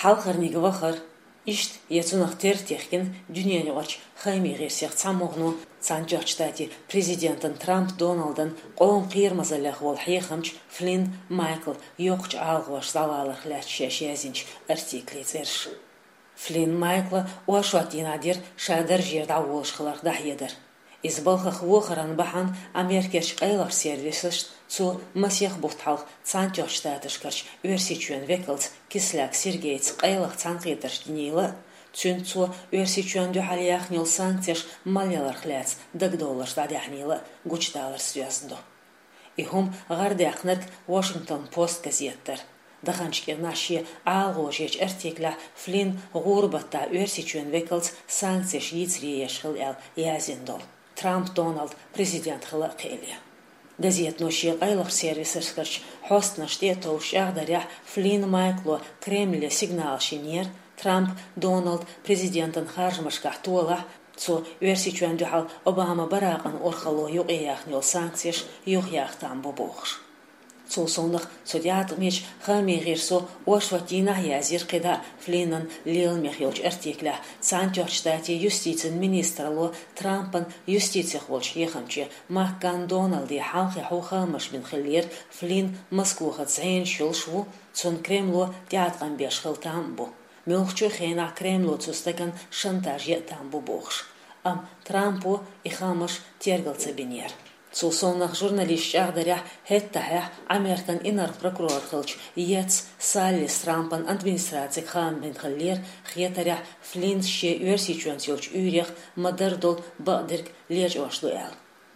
Халқарниг вахар ишт яцунах тертехкин дюняневач хайми герсех цамогну цанчачтати президентын Трамп Дональдын qoğum qiyirmazalaq wol hiyxamch Flynn Michael yoqch algwash zavalach lachshash yazinch artikli zersh. Flynn Michael washwatinadir shadar jerda wolshkhalar dahyeder. Избалхах вохаран бахан Америкаш qaylar сервисыш цу масех бухталх цанчачтатышкарч версичuen векалц кислак Сергейц qaylar цанqeterш динейла цун цу версичuen духалияхнил санкцияш малялар хляц $10 дадяхнила гучдалар связндо. Ихум гардяхнерк Washington Post газеттер. Даханчке наши алгожеч артикля Flynn гурбатта версичuen векалц санкцияш йицриешхил эл язиндол. Трамп Дональд президент хыла қелия. Газет ноши qaylar сервисерскарч хостна штето шагдаря Flynn Michael Кремле сигнал шинер Трамп Дональд президентын харжмашка тола цо версичuen духал Обама бараган орхало югяхнил санкцияш югяхтан бобохш. Цусонах судят меч хамигирсо Washington язир қида Флиннан Лил Михайлович артикля Цанчорштати юстицин министрло Трампан юстицих волч ехамче Маккан Дональди халхи хухамаш бин хиллер Флинн Москвуха цейн шулшву цун Кремло театран бешхил тамбу. Мелхчу хена Кремло цустакан шантаж тамбу бохш. Ам Трампу и хамаш тергалца бинер. Цусонах журналист шагдаря хеттахя Американ инар прокурор хылч ец Саллис Трампан администрация хамбин хиллер хетаря Флинн ше версичuen силч үйрех мадардол бадырк леж ошлуял.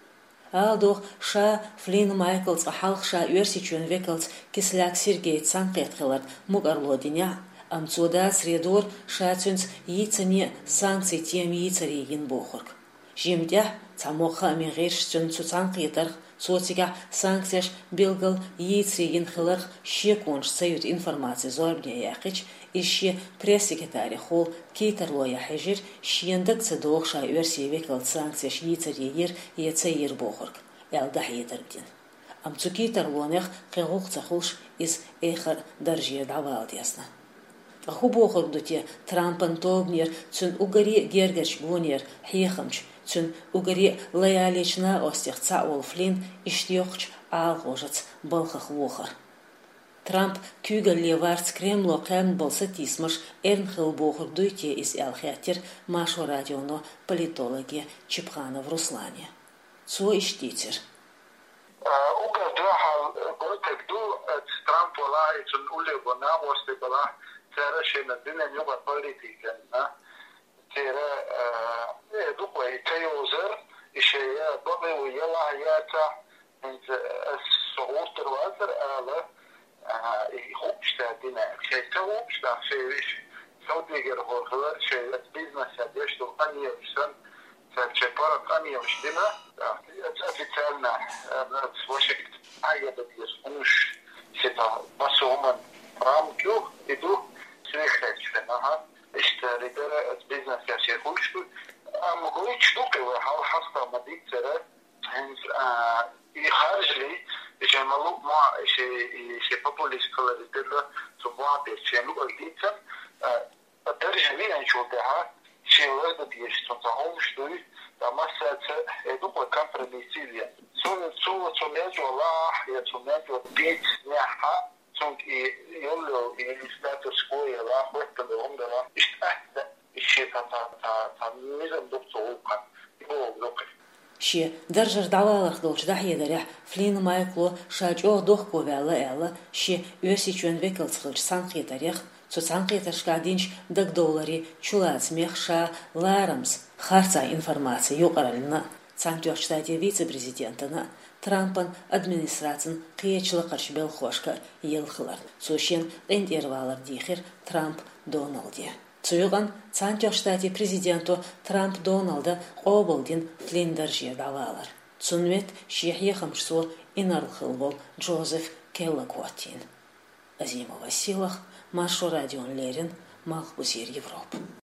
Алдох ша Flynn Michael халхша версичuen векалц кисляк Сергей цанqetхилар мугарлодиня амцуда средор шацюнц йицане санкций тем йицаригин бохург. Жимдя цамоха мегершчун цуцанqetар социга санкцияш белгал йицригин хилар шекунш союз информации зорбне яқич иши пресс-секретарь хол кейтерлоя хежир шиендак цедохша версия векал санкцияш йицаригир йецейир бохург. Элдахидердин. Амцукитерлонех қиғуқ цахулш из эхар даржия давал ясна. Хубохург дуте Трампан тобнер цун угари гергерч гонер хихамч цун угари лоялична остех цаул Флинн иштиохч алгожац балхах вохар. Трамп күгел леварц Кремло кән болса тисмаш эрнхил бохург дуйте из элхятер Машу радионо политологи Чепханов Руслане. Цо иштитер. Угар дуахал готек ду Трамп вала цун улебона осте бала ترى شيء ندينا نيوم بوليتيكا ترى دوبي تيوزر شيء بابي ويلا هياتا من الصعود الوزر على يخوش تدينا شيء توش ده شيء سعودي غير هو شيء بيزنس يدش تو أني وشن فشيء برا أني وشدنا أتفعلنا وشكت حاجة بديش مش ستا بس هم رامكيو يدو سنها اشتري درا بزنس كاشي خوش ام قوي تشوكي وحال حصه مديك ترى هنز يخرج لي جمالو ما شي بوبوليس كولر ديلا سبوا بيشنو قلتي درجه لي نشوفها شي ورد ديش تنتهون شوي ما سات دوبل كومبريسيليا سو ميجو الله يا سو ميجو بيت نحا سونك يولو الستاتوس كو يلا وقت ده اشتهت الشيء تا ميزان دكتور كان يبو لوكل شي درجة دعوة دولش دحية دريح Flynn Michael شاجو دوخ كوفيلا إلا شي версичuen векалц خلش سانقي دريح سو سانقي ترشكادينش $10 чулац мехша ларамс харца информация юqaralna Цанчорштати вице-президентына Трампан администрациян қиечілі қаршыбел қошқа елқылар. Сошен интервалар дейхер Трамп Дональде. Цуйған Цанчорштати президенту Трамп Дональда қобылден Флиндар жердалалар. Цунмет шехе қамшсо инарлқыл бол Джозеф Келлакуатин. Азимова силах, Машу радион Лерин, Махбузир Европ.